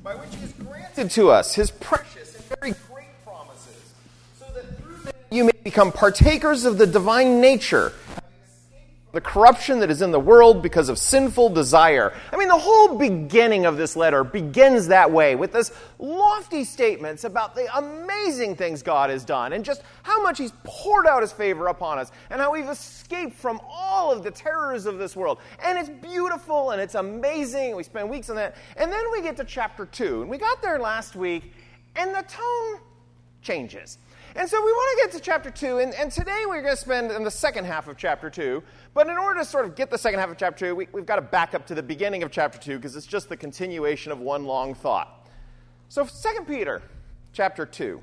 by which he has granted to us his precious and very great promises, so that through them you may become partakers of the divine nature, the corruption that is in the world because of sinful desire. I mean, the whole beginning of this letter begins that way, with this lofty statements about the amazing things God has done, and just how much he's poured out his favor upon us, and how we've escaped from all of the terrors of this world. And it's beautiful, and it's amazing. We spend weeks on that. And then we get to chapter 2, and we got there last week, and the tone changes. And so we want to get to chapter 2, and today we're going to spend in the second half of chapter 2. But in order to sort of get the second half of chapter 2, we've got to back up to the beginning of chapter 2, because it's just the continuation of one long thought. So 2 Peter chapter 2.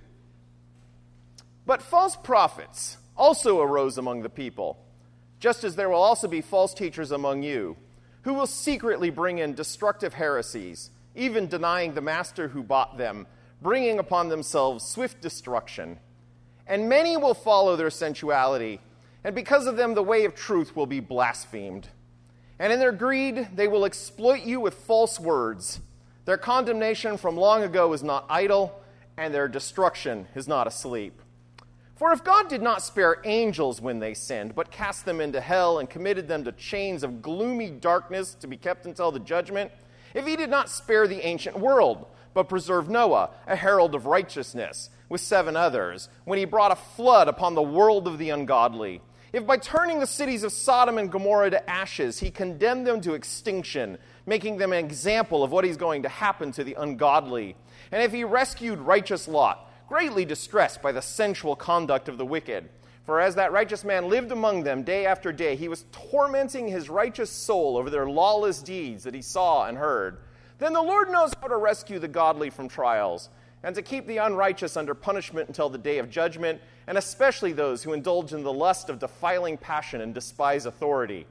But false prophets also arose among the people, just as there will also be false teachers among you, who will secretly bring in destructive heresies, even denying the master who bought them, bringing upon themselves swift destruction. And many will follow their sensuality, and because of them the way of truth will be blasphemed. And in their greed they will exploit you with false words. Their condemnation from long ago is not idle, and their destruction is not asleep. For if God did not spare angels when they sinned, but cast them into hell and committed them to chains of gloomy darkness to be kept until the judgment, if he did not spare the ancient world, but preserved Noah, a herald of righteousness, with 7 others, when he brought a flood upon the world of the ungodly, if by turning the cities of Sodom and Gomorrah to ashes, he condemned them to extinction, making them an example of what is going to happen to the ungodly, and if he rescued righteous Lot, greatly distressed by the sensual conduct of the wicked, for as that righteous man lived among them day after day, he was tormenting his righteous soul over their lawless deeds that he saw and heard, then the Lord knows how to rescue the godly from trials, and to keep the unrighteous under punishment until the day of judgment, and especially those who indulge in the lust of defiling passion and despise authority.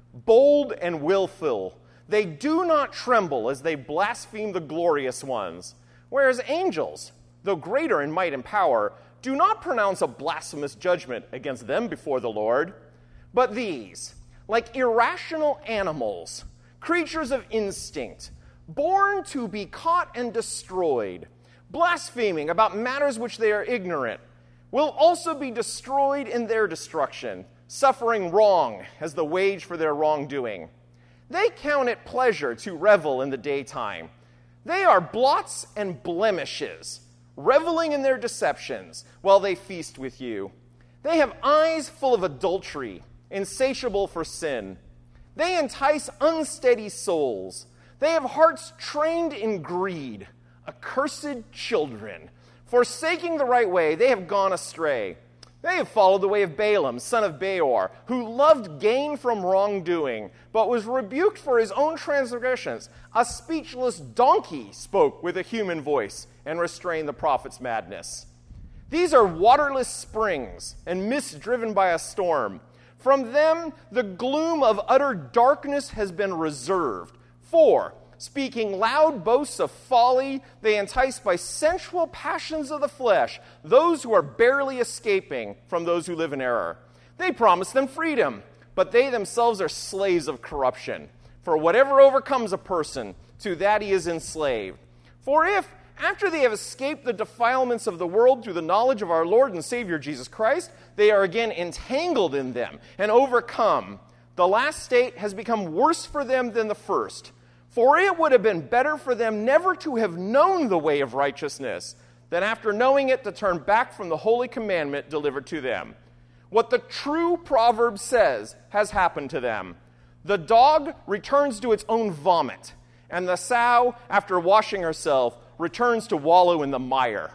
Bold and willful, they do not tremble as they blaspheme the glorious ones, whereas angels, though greater in might and power, do not pronounce a blasphemous judgment against them before the Lord. But these, like irrational animals, creatures of instinct, born to be caught and destroyed, blaspheming about matters which they are ignorant, will also be destroyed in their destruction, suffering wrong as the wage for their wrongdoing. They count it pleasure to revel in the daytime. They are blots and blemishes, reveling in their deceptions while they feast with you. They have eyes full of adultery, insatiable for sin. They entice unsteady souls. They have hearts trained in greed. Accursed children, forsaking the right way, they have gone astray. They have followed the way of Balaam, son of Beor, who loved gain from wrongdoing, but was rebuked for his own transgressions. A speechless donkey spoke with a human voice and restrained the prophet's madness. These are waterless springs and mist driven by a storm. From them the gloom of utter darkness has been reserved. For, speaking loud boasts of folly, they entice by sensual passions of the flesh those who are barely escaping from those who live in error. They promise them freedom, but they themselves are slaves of corruption. For whatever overcomes a person, to that he is enslaved. For if, after they have escaped the defilements of the world through the knowledge of our Lord and Savior Jesus Christ, they are again entangled in them and overcome, the last state has become worse for them than the first. For it would have been better for them never to have known the way of righteousness than after knowing it to turn back from the holy commandment delivered to them. What the true proverb says has happened to them. The dog returns to its own vomit, and the sow, after washing herself, returns to wallow in the mire.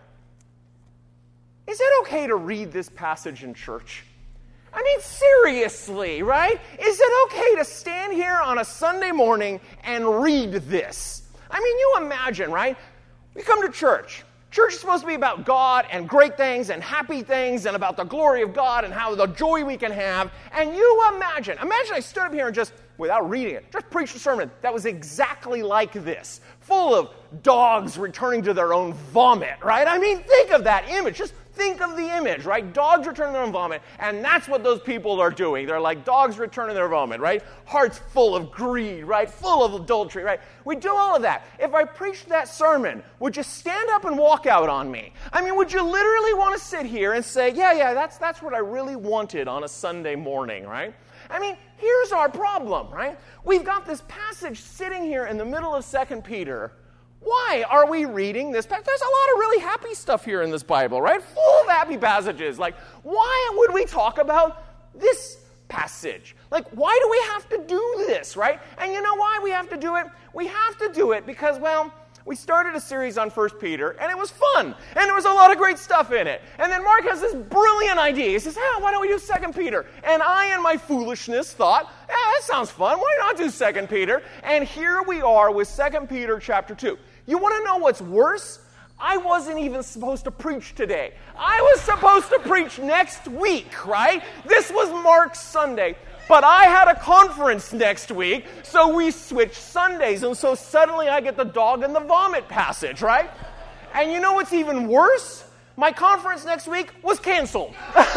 Is it okay to read this passage in church? I mean, seriously, right? Is it okay to stand here on a Sunday morning and read this? I mean, you imagine, right? We come to church. Church is supposed to be about God and great things and happy things and about the glory of God and how the joy we can have. And you imagine I stood up here and just, without reading it, just preached a sermon that was exactly like this, full of dogs returning to their own vomit, right? I mean, think of that image. Just think of the image, right? Dogs returning their own vomit, and that's what those people are doing. They're like dogs returning their vomit, right? Hearts full of greed, right? Full of adultery, right? We do all of that. If I preached that sermon, would you stand up and walk out on me? I mean, would you literally want to sit here and say, yeah, that's what I really wanted on a Sunday morning, right? I mean, here's our problem, right? We've got this passage sitting here in the middle of 2 Peter. Why are we reading this passage? There's a lot of really happy stuff here in this Bible, right? Full of happy passages. Like, why would we talk about this passage? Like, why do we have to do this, right? And you know why we have to do it? We have to do it because, well, we started a series on 1 Peter, and it was fun, and there was a lot of great stuff in it. And then Mark has this brilliant idea. He says, why don't we do 2 Peter? And I, in my foolishness, thought, that sounds fun. Why not do 2 Peter? And here we are with 2 Peter chapter 2. You want to know what's worse? I wasn't even supposed to preach today. I was supposed to preach next week, right? This was Mark's Sunday. But I had a conference next week, so we switched Sundays. And so suddenly I get the dog and the vomit passage, right? And you know what's even worse? My conference next week was canceled.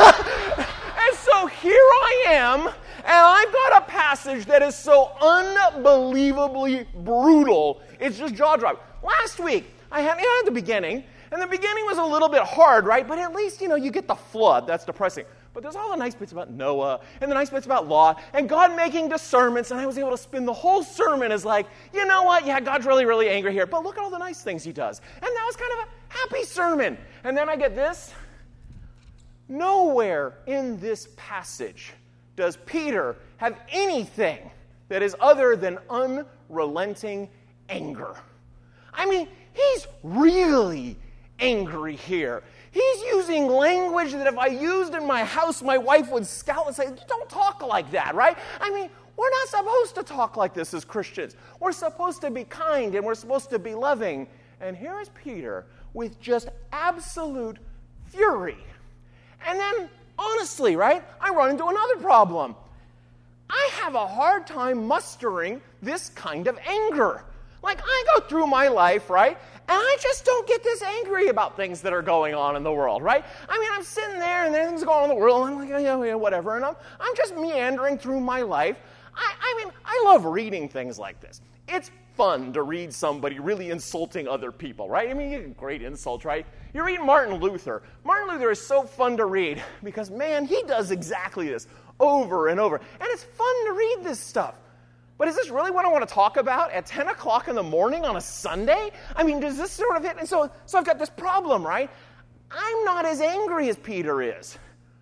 And so here I am, and I've got a passage that is so unbelievably brutal. It's just jaw-dropping. Last week, I had the beginning, and the beginning was a little bit hard, right? But at least, you get the flood. That's depressing. But there's all the nice bits about Noah, and the nice bits about Lot, and God making discernments, and I was able to spin the whole sermon as like, you know what? Yeah, God's really, really angry here, but look at all the nice things he does. And that was kind of a happy sermon. And then I get this. Nowhere in this passage does Peter have anything that is other than unrelenting anger. I mean, he's really angry here. He's using language that if I used in my house, my wife would scowl and say, don't talk like that, right? I mean, we're not supposed to talk like this as Christians. We're supposed to be kind and we're supposed to be loving. And here is Peter with just absolute fury. And then, honestly, right, I run into another problem. I have a hard time mustering this kind of anger. Like, I go through my life, right, and I just don't get this angry about things that are going on in the world, right? I mean, I'm sitting there, and things going on in the world, and I'm like, yeah, whatever, and I'm just meandering through my life. I mean, I love reading things like this. It's fun to read somebody really insulting other people, right? I mean, you get great insults, right? You read Martin Luther. Martin Luther is so fun to read because, man, he does exactly this over and over, and it's fun to read this stuff. But is this really what I want to talk about at 10 o'clock in the morning on a Sunday? I mean, does this sort of hit? And so I've got this problem, right? I'm not as angry as Peter is.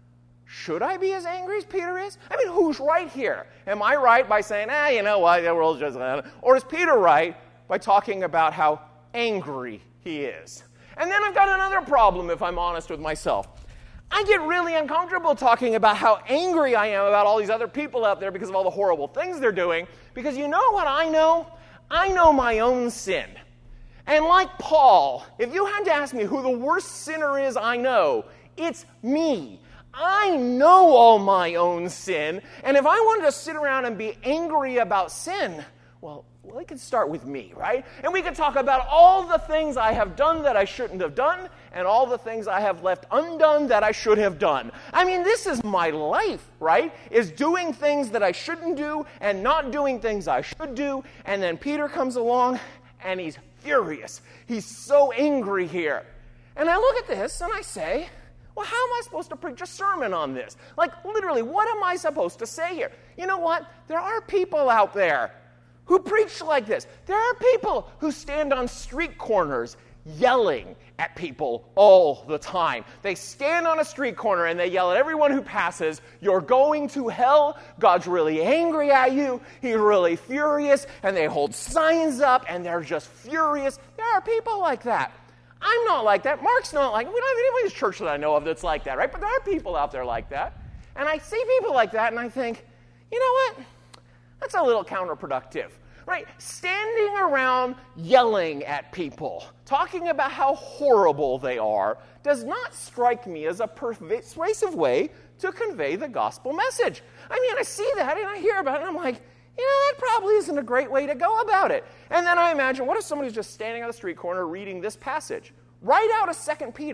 Should I be as angry as Peter is? I mean, who's right here? Am I right by saying, you know what, the world's just... Or is Peter right by talking about how angry he is? And then I've got another problem, if I'm honest with myself. I get really uncomfortable talking about how angry I am about all these other people out there because of all the horrible things they're doing. Because you know what I know? I know my own sin. And like Paul, if you had to ask me who the worst sinner is I know, it's me. I know all my own sin. And if I wanted to sit around and be angry about sin, well, it could start with me, right? And we could talk about all the things I have done that I shouldn't have done and all the things I have left undone that I should have done. I mean, this is my life, right? Is doing things that I shouldn't do and not doing things I should do. And then Peter comes along and he's furious. He's so angry here. And I look at this and I say, well, how am I supposed to preach a sermon on this? Like, literally, what am I supposed to say here? You know what? There are people out there who preach like this. There are people who stand on street corners yelling at people all the time. They stand on a street corner and they yell at everyone who passes, you're going to hell, God's really angry at you, he's really furious, and they hold signs up and they're just furious. There are people like that. I'm not like that. Mark's not like that. We don't have anybody in this church that I know of that's like that, right? But there are people out there like that. And I see people like that and I think, you know what? That's a little counterproductive, right? Standing around yelling at people, talking about how horrible they are, does not strike me as a persuasive way to convey the gospel message. I mean, I see that and I hear about it and I'm like, you know, that probably isn't a great way to go about it. And then I imagine, what if somebody's just standing on the street corner reading this passage right out of 2 Peter?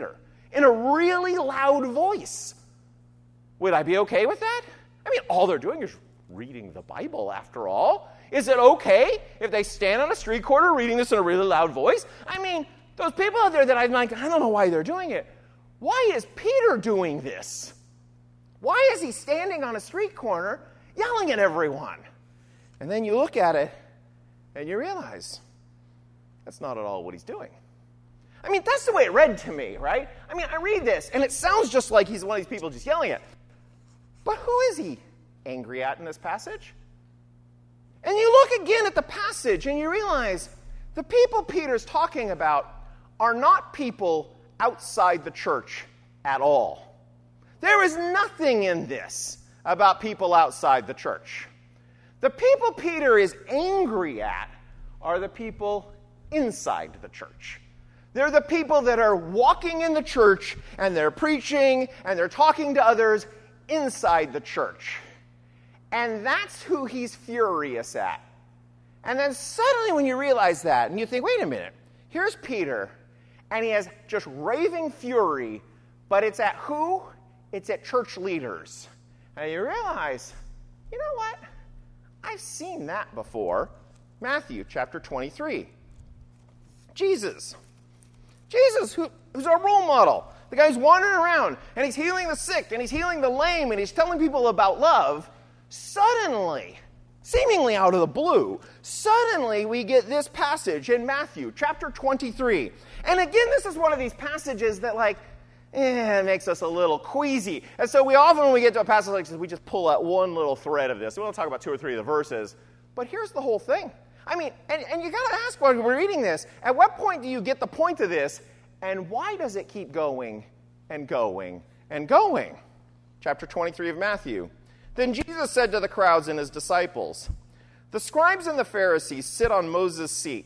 in a really loud voice. Would I be okay with that? I mean, all they're doing is reading the Bible, after all. Is it okay if they stand on a street corner reading this in a really loud voice? I mean, those people out there that I'm like, I don't know why they're doing it. Why is Peter doing this? Why is he standing on a street corner yelling at everyone? And then you look at it and you realize that's not at all what he's doing. I mean, that's the way it read to me, right? I mean, I read this, and it sounds just like he's one of these people just yelling at. But who is he angry at in this passage? And you look again at the passage, and you realize the people Peter's talking about are not people outside the church at all. There is nothing in this about people outside the church. The people Peter is angry at are the people inside the church. They're the people that are walking in the church, and they're preaching, and they're talking to others inside the church. And that's who he's furious at. And then suddenly when you realize that, and you think, wait a minute, here's Peter, and he has just raving fury, but it's at who? It's at church leaders. And you realize, you know what? I've seen that before. Matthew chapter 23. Jesus, who's our role model. The guy's wandering around, and he's healing the sick, and he's healing the lame, and he's telling people about love. Suddenly, seemingly out of the blue, suddenly we get this passage in Matthew chapter 23. And again, this is one of these passages that makes us a little queasy. And so we often, when we get to a passage like this, we just pull out one little thread of this. We won't talk about 2 or 3 of the verses. But here's the whole thing. I mean, and you got to ask when we're reading this, at what point do you get the point of this, and why does it keep going and going and going? Chapter 23 of Matthew. Then Jesus said to the crowds and his disciples, "The scribes and the Pharisees sit on Moses' seat.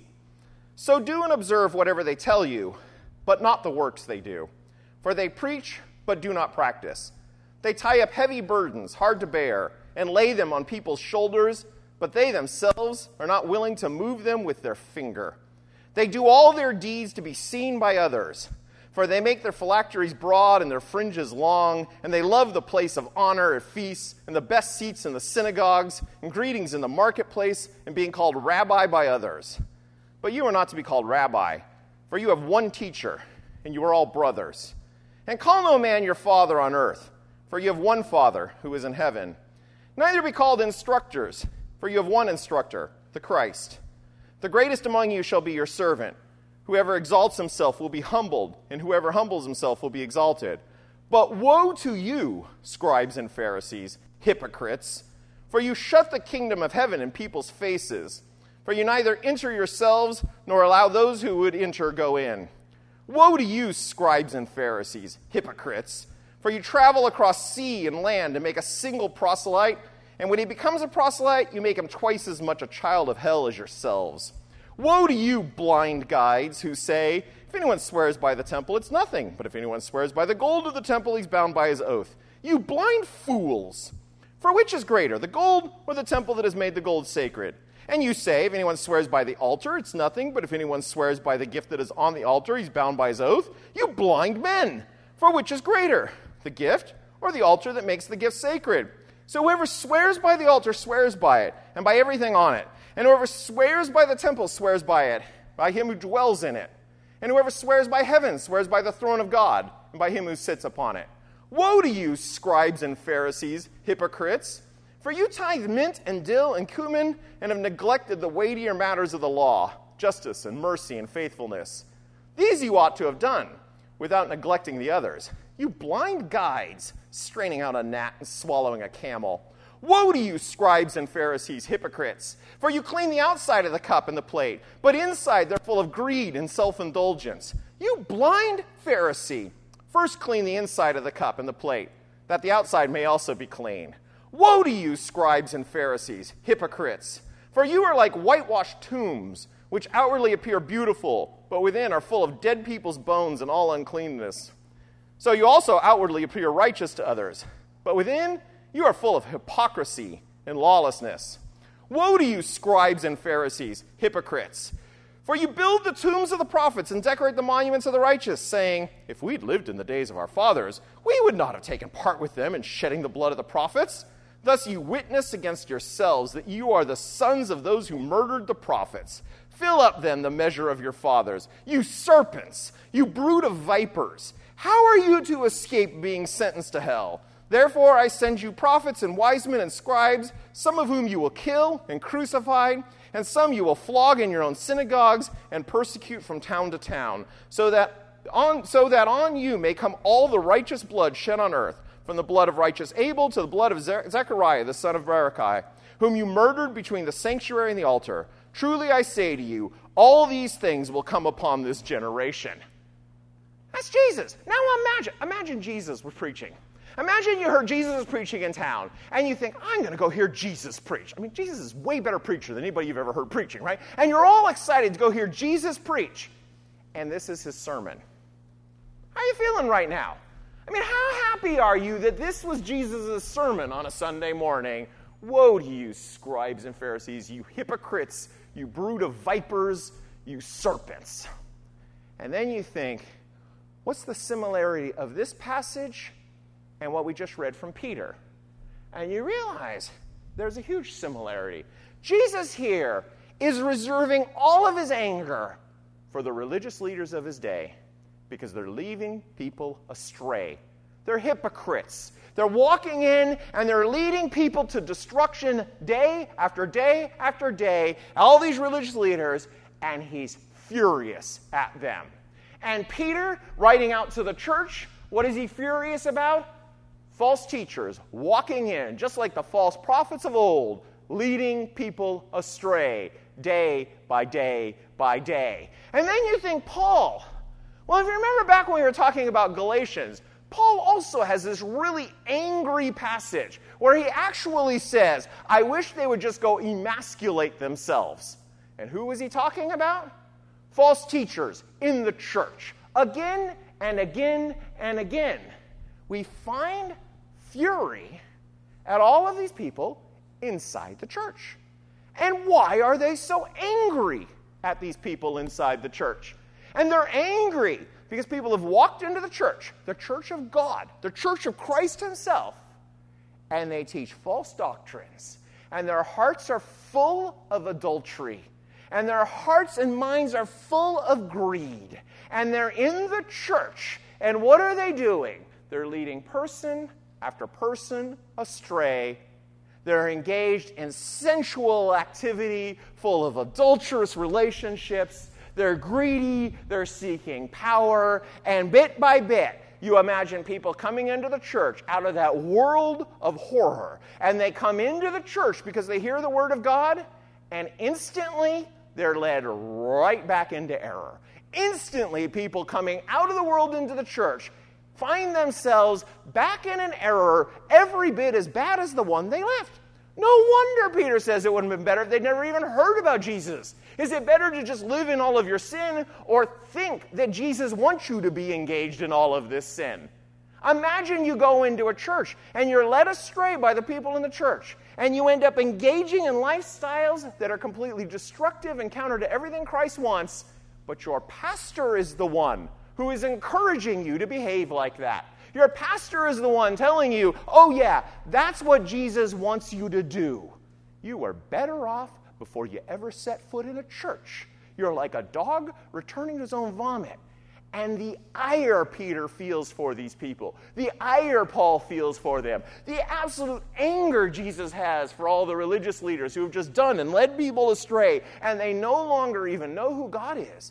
So do and observe whatever they tell you, but not the works they do. For they preach, but do not practice. They tie up heavy burdens, hard to bear, and lay them on people's shoulders, but they themselves are not willing to move them with their finger. They do all their deeds to be seen by others, for they make their phylacteries broad and their fringes long, and they love the place of honor at feasts, and the best seats in the synagogues, and greetings in the marketplace, and being called rabbi by others. But you are not to be called rabbi, for you have one teacher, and you are all brothers. And call no man your father on earth, for you have one Father who is in heaven. Neither be called instructors, for you have one instructor, the Christ. The greatest among you shall be your servant. Whoever exalts himself will be humbled, and whoever humbles himself will be exalted. But woe to you, scribes and Pharisees, hypocrites, for you shut the kingdom of heaven in people's faces. For you neither enter yourselves, nor allow those who would enter go in. Woe to you, scribes and Pharisees, hypocrites, for you travel across sea and land to make a single proselyte, and when he becomes a proselyte, you make him twice as much a child of hell as yourselves. Woe to you, blind guides, who say, if anyone swears by the temple, it's nothing, but if anyone swears by the gold of the temple, he's bound by his oath. You blind fools! For which is greater, the gold or the temple that has made the gold sacred? And you say, if anyone swears by the altar, it's nothing, but if anyone swears by the gift that is on the altar, he's bound by his oath. You blind men! For which is greater, the gift or the altar that makes the gift sacred? So whoever swears by the altar swears by it, and by everything on it. And whoever swears by the temple swears by it, by him who dwells in it. And whoever swears by heaven swears by the throne of God, and by him who sits upon it. Woe to you, scribes and Pharisees, hypocrites! For you tithe mint and dill and cumin, and have neglected the weightier matters of the law, justice and mercy and faithfulness. These you ought to have done, without neglecting the others. You blind guides, straining out a gnat and swallowing a camel. Woe to you, scribes and Pharisees, hypocrites! For you clean the outside of the cup and the plate, but inside they're full of greed and self-indulgence. You blind Pharisee! First clean the inside of the cup and the plate, that the outside may also be clean. Woe to you, scribes and Pharisees, hypocrites! For you are like whitewashed tombs, which outwardly appear beautiful, but within are full of dead people's bones and all uncleanness. So you also outwardly appear righteous to others, but within you are full of hypocrisy and lawlessness. Woe to you, scribes and Pharisees, hypocrites! For you build the tombs of the prophets and decorate the monuments of the righteous, saying, if we'd lived in the days of our fathers, we would not have taken part with them in shedding the blood of the prophets. Thus you witness against yourselves that you are the sons of those who murdered the prophets. Fill up then the measure of your fathers, you serpents, you brood of vipers. How are you to escape being sentenced to hell? Therefore I send you prophets and wise men and scribes, some of whom you will kill and crucify, and some you will flog in your own synagogues and persecute from town to town, so that on you may come all the righteous blood shed on earth, from the blood of righteous Abel to the blood of Zechariah the son of Berechiah, whom you murdered between the sanctuary and the altar. Truly I say to you, all these things will come upon this generation. That's Jesus. Now imagine Jesus was preaching. Imagine you heard Jesus was preaching in town, and you think, I'm going to go hear Jesus preach. I mean, Jesus is way better preacher than anybody you've ever heard preaching, right? And you're all excited to go hear Jesus preach. And this is his sermon. How are you feeling right now? I mean, how happy are you that this was Jesus' sermon on a Sunday morning? Woe to you, scribes and Pharisees, you hypocrites, you brood of vipers, you serpents. And then you think, what's the similarity of this passage and what we just read from Peter? And you realize there's a huge similarity. Jesus here is reserving all of his anger for the religious leaders of his day because they're leading people astray. They're hypocrites. They're walking in and they're leading people to destruction day after day after day, all these religious leaders, and he's furious at them. And Peter, writing out to the church, what is he furious about? False teachers walking in, just like the false prophets of old, leading people astray day by day by day. And then you think, Paul. Well, if you remember back when we were talking about Galatians, Paul also has this really angry passage where he actually says, I wish they would just go emasculate themselves. And who was he talking about? False teachers in the church. Again and again and again. We find fury at all of these people inside the church. And why are they so angry at these people inside the church? And they're angry because people have walked into the church of God, the church of Christ himself, and they teach false doctrines. And their hearts are full of adultery. And their hearts and minds are full of greed. And they're in the church. And what are they doing? They're leading person after person astray. They're engaged in sensual activity full of adulterous relationships. They're greedy. They're seeking power. And bit by bit, you imagine people coming into the church out of that world of horror. And they come into the church because they hear the word of God. And instantly, they're led right back into error. Instantly, people coming out of the world into the church find themselves back in an error every bit as bad as the one they left. No wonder Peter says it would have been better if they'd never even heard about Jesus. Is it better to just live in all of your sin or think that Jesus wants you to be engaged in all of this sin? Imagine you go into a church and you're led astray by the people in the church and you end up engaging in lifestyles that are completely destructive and counter to everything Christ wants, but your pastor is the one who is encouraging you to behave like that. Your pastor is the one telling you, oh yeah, that's what Jesus wants you to do. You are better off before you ever set foot in a church. You're like a dog returning to his own vomit. And the ire Peter feels for these people, the ire Paul feels for them, the absolute anger Jesus has for all the religious leaders who have just done and led people astray, and they no longer even know who God is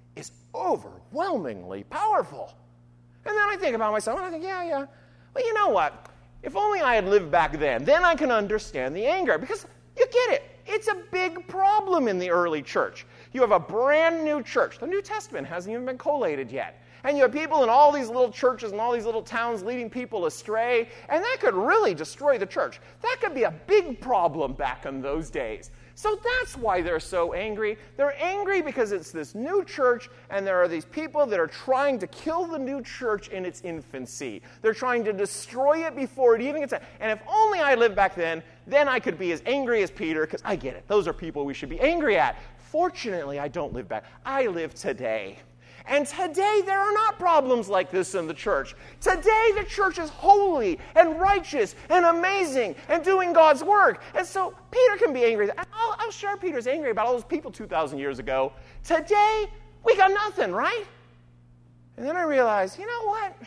overwhelmingly powerful. And then I think about myself, and I think, yeah. Well, you know what? If only I had lived back then I can understand the anger. Because you get it. It's a big problem in the early church. You have a brand new church. The New Testament hasn't even been collated yet. And you have people in all these little churches and all these little towns leading people astray. And that could really destroy the church. That could be a big problem back in those days. So that's why they're so angry. They're angry because it's this new church, and there are these people that are trying to kill the new church in its infancy. They're trying to destroy it before it even gets out. And if only I lived back then I could be as angry as Peter, because I get it. Those are people we should be angry at. fortunately, I don't live back. I live today. And today, there are not problems like this in the church. Today, the church is holy and righteous and amazing and doing God's work. And so Peter can be angry. I'm sure Peter's angry about all those people 2,000 years ago. Today, we got nothing, right? And then I realized, you know what?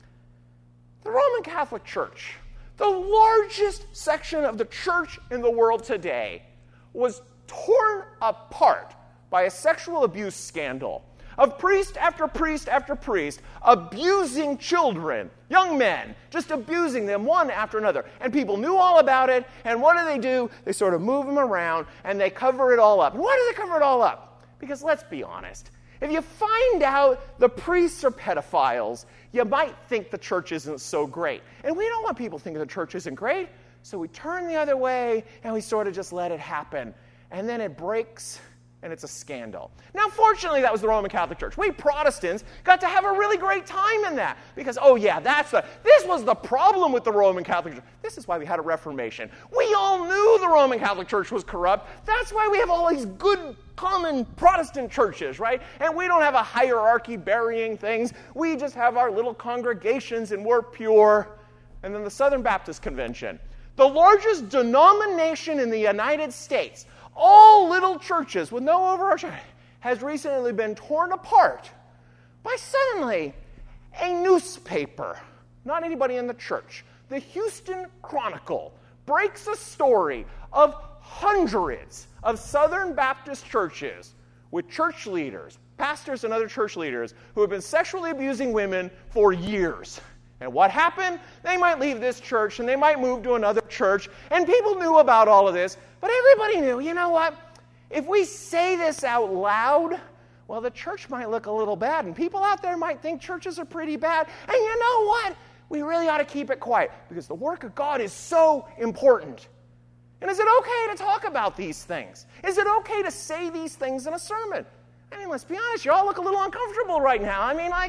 The Roman Catholic Church, the largest section of the church in the world today, was torn apart by a sexual abuse scandal of priest after priest after priest abusing children, young men, just abusing them one after another. And people knew all about it, and what do? They sort of move them around, and they cover it all up. And why do they cover it all up? Because let's be honest, if you find out the priests are pedophiles, you might think the church isn't so great. And we don't want people thinking the church isn't great, so we turn the other way, and we sort of just let it happen. And then it breaks, and it's a scandal. Now, fortunately, that was the Roman Catholic Church. We Protestants got to have a really great time in that because, this was the problem with the Roman Catholic Church. This is why we had a Reformation. We all knew the Roman Catholic Church was corrupt. That's why we have all these good, common Protestant churches, right? And we don't have a hierarchy burying things. We just have our little congregations, and we're pure. And then the Southern Baptist Convention, the largest denomination in the United States, all little churches with no overarching, has recently been torn apart by suddenly a newspaper, not anybody in the church. The Houston Chronicle breaks a story of hundreds of Southern Baptist churches with church leaders, pastors and other church leaders who have been sexually abusing women for years. And what happened? They might leave this church and they might move to another church, and people knew about all of this, but everybody knew, you know what? If we say this out loud, well, the church might look a little bad, and people out there might think churches are pretty bad. And you know what? We really ought to keep it quiet because the work of God is so important. And is it okay to talk about these things? Is it okay to say these things in a sermon? I mean, let's be honest, you all look a little uncomfortable right now.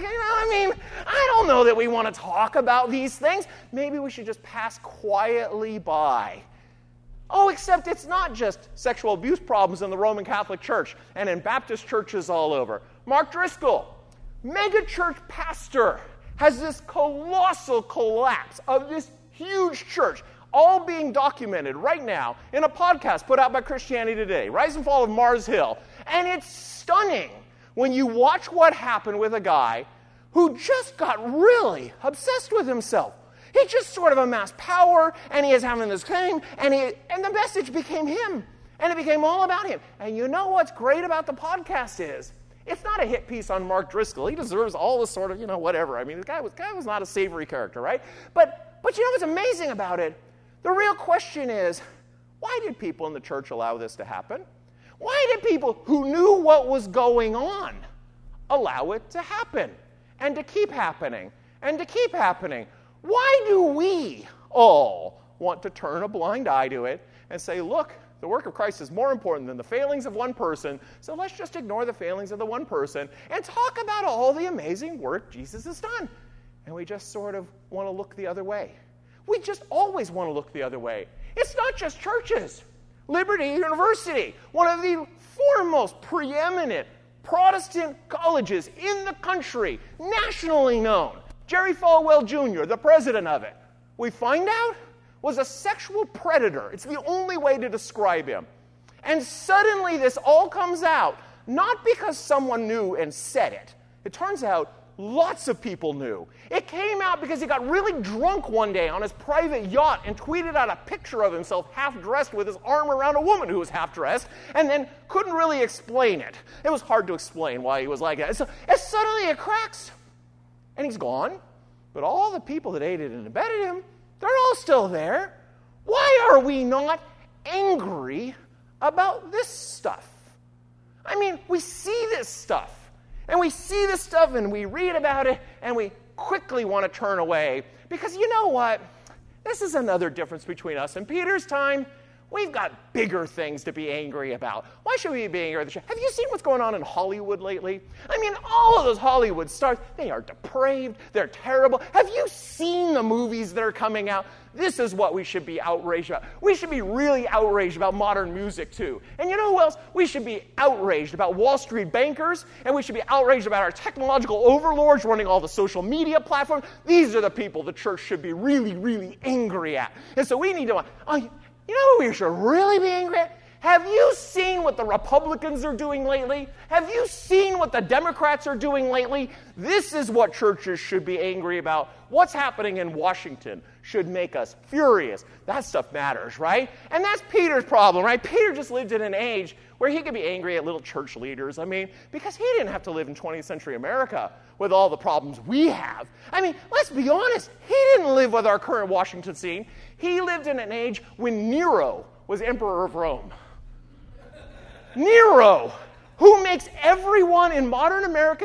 I don't know that we want to talk about these things. Maybe we should just pass quietly by. Oh, except it's not just sexual abuse problems in the Roman Catholic Church and in Baptist churches all over. Mark Driscoll, megachurch pastor, has this colossal collapse of this huge church, all being documented right now in a podcast put out by Christianity Today, Rise and Fall of Mars Hill. And it's stunning when you watch what happened with a guy who just got really obsessed with himself. He just sort of amassed power, and he is having this claim, and the message became him, and it became all about him. And you know what's great about the podcast is, it's not a hit piece on Mark Driscoll. He deserves all this sort of, whatever. I mean, the guy was not a savory character, right? But you know what's amazing about it? The real question is, why did people in the church allow this to happen? Why did people who knew what was going on allow it to happen and to keep happening and to keep happening? Why do we all want to turn a blind eye to it and say, look, the work of Christ is more important than the failings of one person, so let's just ignore the failings of the one person and talk about all the amazing work Jesus has done? And we just sort of want to look the other way. We just always want to look the other way. It's not just churches. Liberty University, one of the foremost preeminent Protestant colleges in the country, nationally known. Jerry Falwell Jr., the president of it, we find out, was a sexual predator. It's the only way to describe him. And suddenly this all comes out, not because someone knew and said it. It turns out lots of people knew. It came out because he got really drunk one day on his private yacht and tweeted out a picture of himself half-dressed with his arm around a woman who was half-dressed, and then couldn't really explain it. It was hard to explain why he was like that. So suddenly it cracks, and he's gone. But all the people that aided and abetted him, they're all still there. Why are we not angry about this stuff? I mean, we see this stuff. And we see this stuff and we read about it and we quickly want to turn away. Because you know what? This is another difference between us and Peter's time. We've got bigger things to be angry about. Why should we be angry at the church? Have you seen what's going on in Hollywood lately? I mean, all of those Hollywood stars, they are depraved. They're terrible. Have you seen the movies that are coming out? This is what we should be outraged about. We should be really outraged about modern music, too. And you know who else? We should be outraged about Wall Street bankers, and we should be outraged about our technological overlords running all the social media platforms. These are the people the church should be really, really angry at. And so we need to... You know who we should really be angry at? Have you seen what the Republicans are doing lately? Have you seen what the Democrats are doing lately? This is what churches should be angry about. What's happening in Washington should make us furious. That stuff matters, right? And that's Peter's problem, right? Peter just lived in an age where he could be angry at little church leaders. I mean, because he didn't have to live in 20th century America with all the problems we have. I mean, let's be honest. He didn't live with our current Washington scene. He lived in an age when Nero was emperor of Rome. Nero, who makes everyone in modern American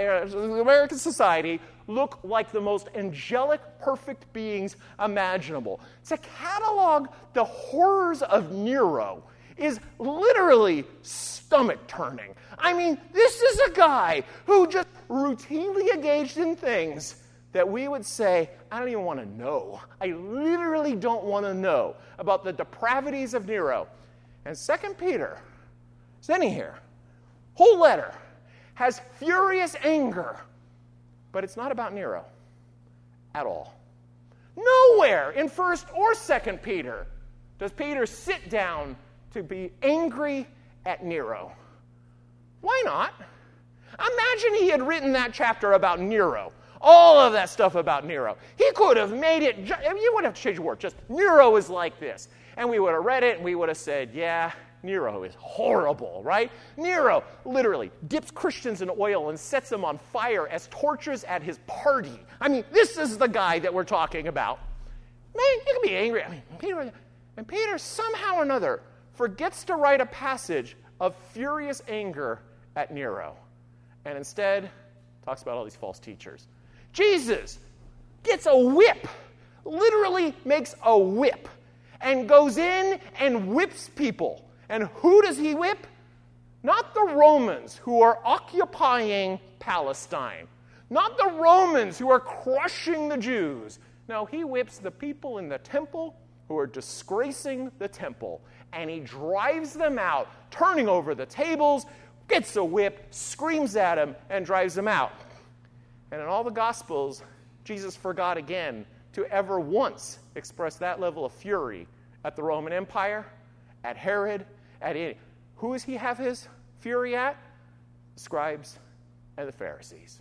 society look like the most angelic, perfect beings imaginable. To catalog the horrors of Nero is literally stomach-turning. I mean, this is a guy who just routinely engaged in things that we would say, I don't even want to know. I literally don't want to know about the depravities of Nero. And 2 Peter, sitting here, whole letter, has furious anger, but it's not about Nero at all. Nowhere in 1st or 2nd Peter does Peter sit down to be angry at Nero. Why not? Imagine he had written that chapter about Nero. All of that stuff about Nero. He could have made it, you wouldn't have to change the word, just Nero is like this. And we would have read it and we would have said, yeah, Nero is horrible, right? Nero literally dips Christians in oil and sets them on fire as torches at his party. I mean, this is the guy that we're talking about. Man, you can be angry. I mean, Peter somehow or another forgets to write a passage of furious anger at Nero, and instead talks about all these false teachers. Jesus gets a whip, literally makes a whip, and goes in and whips people. And who does he whip? Not the Romans who are occupying Palestine. Not the Romans who are crushing the Jews. No, he whips the people in the temple who are disgracing the temple. And he drives them out, turning over the tables, gets a whip, screams at them, and drives them out. And in all the Gospels, Jesus forgot again to ever once express that level of fury at the Roman Empire, at Herod, at any. Who does he have his fury at? The scribes and the Pharisees.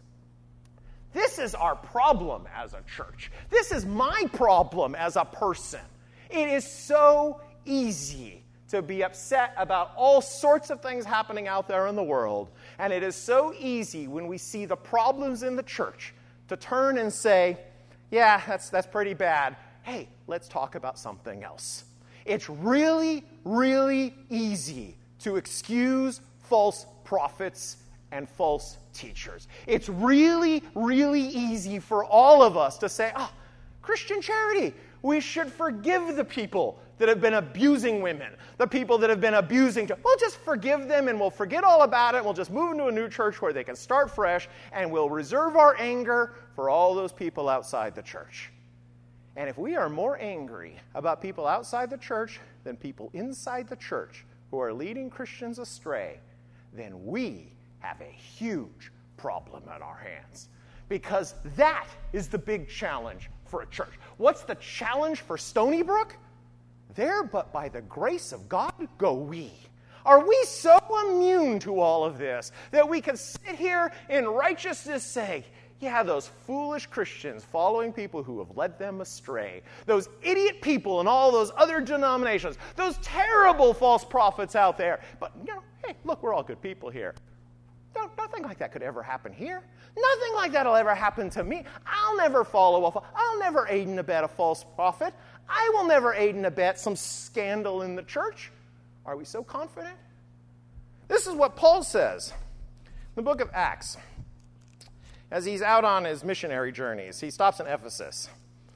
This is our problem as a church. This is my problem as a person. It is so easy to be upset about all sorts of things happening out there in the world. And it is so easy when we see the problems in the church to turn and say, yeah, that's pretty bad. Hey, let's talk about something else. It's really, really easy to excuse false prophets and false teachers. It's really, really easy for all of us to say, Christian charity, we should forgive the people that have been abusing women, the people that have been abusing. We'll just forgive them and we'll forget all about it. We'll just move into a new church where they can start fresh, and we'll reserve our anger for all those people outside the church. And if we are more angry about people outside the church than people inside the church who are leading Christians astray, then we have a huge problem on our hands. Because that is the big challenge for a church. What's the challenge for Stony Brook? There, but by the grace of God, go we. Are we so immune to all of this that we can sit here in righteousness say, yeah, those foolish Christians following people who have led them astray, those idiot people in all those other denominations, those terrible false prophets out there. But, hey, look, we're all good people here. Nothing like that could ever happen here. Nothing like that will ever happen to me. I'll never I'll never aid and abet a false prophet. I will never aid and abet some scandal in the church. Are we so confident? This is what Paul says in the book of Acts. As he's out on his missionary journeys, he stops in Ephesus. It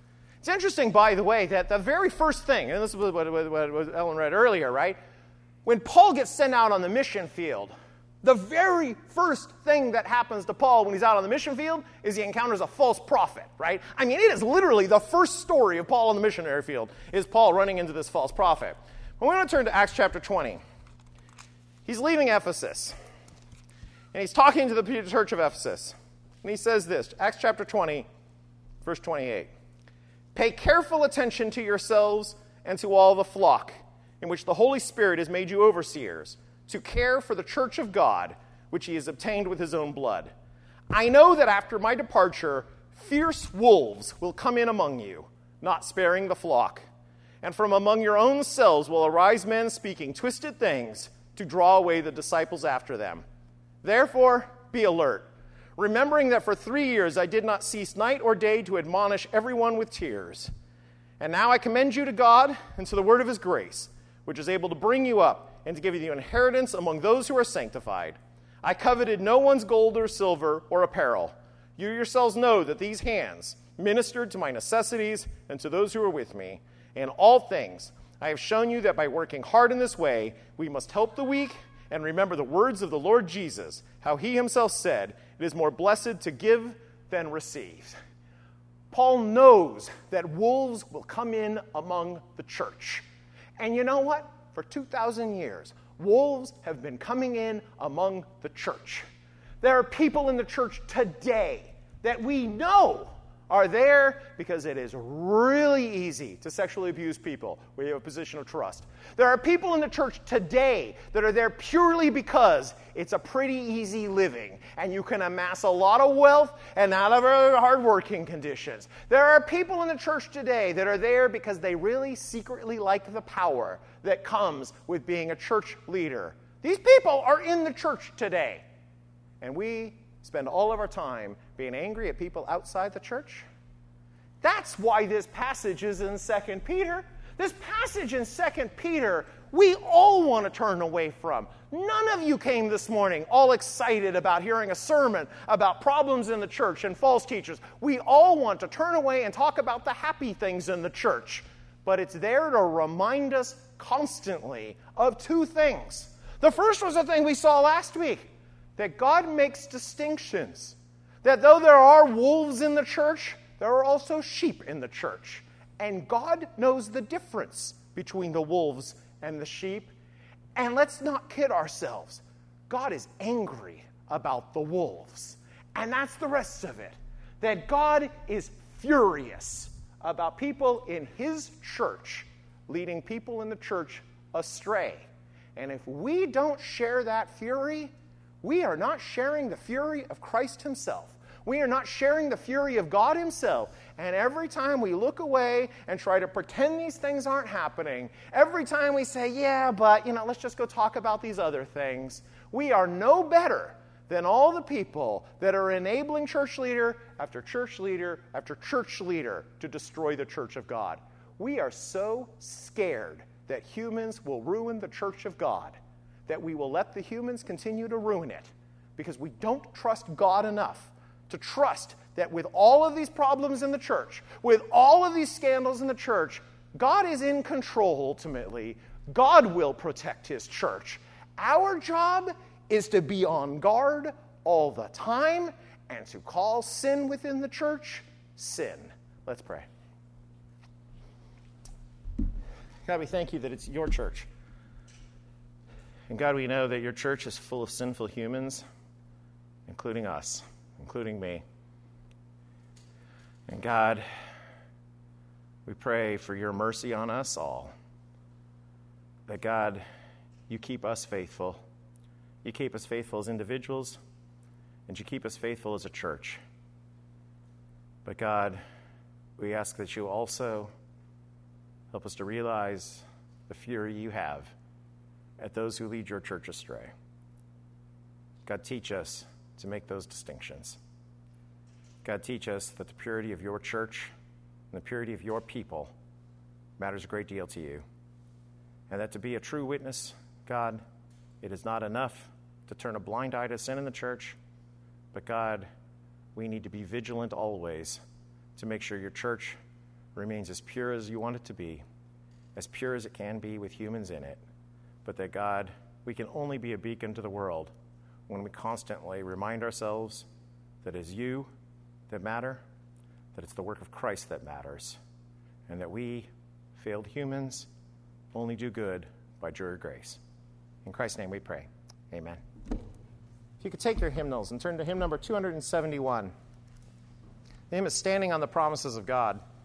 It's interesting, by the way, that the very first thing, and this is what Ellen read earlier, right? When Paul gets sent out on the mission field, the very first thing that happens to Paul when he's out on the mission field is he encounters a false prophet, right? I mean, it is literally the first story of Paul on the missionary field is Paul running into this false prophet. Well, we're going to turn to Acts chapter 20. He's leaving Ephesus, and he's talking to the church of Ephesus. And he says this, Acts chapter 20, verse 28. Pay careful attention to yourselves and to all the flock, in which the Holy Spirit has made you overseers, to care for the church of God, which he has obtained with his own blood. I know that after my departure, fierce wolves will come in among you, not sparing the flock. And from among your own selves will arise men speaking twisted things to draw away the disciples after them. Therefore, be alert, remembering that for 3 years I did not cease night or day to admonish everyone with tears. And now I commend you to God and to the word of his grace, which is able to bring you up and to give you the inheritance among those who are sanctified. I coveted no one's gold or silver or apparel. You yourselves know that these hands ministered to my necessities and to those who are with me. In all things, I have shown you that by working hard in this way, we must help the weak and remember the words of the Lord Jesus, how he himself said, it is more blessed to give than receive. Paul knows that wolves will come in among the church. And you know what? For 2,000 years, wolves have been coming in among the church. There are people in the church today that we know are there because it is really easy to sexually abuse people where you have a position of trust. There are people in the church today that are there purely because it's a pretty easy living and you can amass a lot of wealth and out of hard working conditions. There are people in the church today that are there because they really secretly like the power that comes with being a church leader. These people are in the church today. And we spend all of our time being angry at people outside the church. That's why this passage is in 2 Peter. This passage in 2 Peter, we all want to turn away from. None of you came this morning all excited about hearing a sermon about problems in the church and false teachers. We all want to turn away and talk about the happy things in the church. But it's there to remind us constantly of two things. The first was the thing we saw last week, that God makes distinctions. That though there are wolves in the church, there are also sheep in the church. And God knows the difference between the wolves and the sheep. And let's not kid ourselves. God is angry about the wolves. And that's the rest of it. That God is furious about people in his church leading people in the church astray. And if we don't share that fury, we are not sharing the fury of Christ himself. We are not sharing the fury of God himself. And every time we look away and try to pretend these things aren't happening, every time we say, yeah, but, let's just go talk about these other things, we are no better than all the people that are enabling church leader after church leader after church leader to destroy the church of God. We are so scared that humans will ruin the church of God that we will let the humans continue to ruin it because we don't trust God enough to trust that with all of these problems in the church, with all of these scandals in the church, God is in control ultimately. God will protect his church. Our job is to be on guard all the time and to call sin within the church sin. Let's pray. God, we thank you that it's your church. And God, we know that your church is full of sinful humans, including us, including me. And God, we pray for your mercy on us all. That God, you keep us faithful. You keep us faithful as individuals, and you keep us faithful as a church. But God, we ask that you also help us to realize the fury you have at those who lead your church astray. God, teach us to make those distinctions. God, teach us that the purity of your church and the purity of your people matters a great deal to you. And that to be a true witness, God, it is not enough to turn a blind eye to sin in the church, but God, we need to be vigilant always to make sure your church remains as pure as you want it to be, as pure as it can be with humans in it, but that, God, we can only be a beacon to the world when we constantly remind ourselves that it's you that matter, that it's the work of Christ that matters, and that we, failed humans, only do good by your grace. In Christ's name we pray. Amen. If you could take your hymnals and turn to hymn number 271. The hymn is Standing on the Promises of God.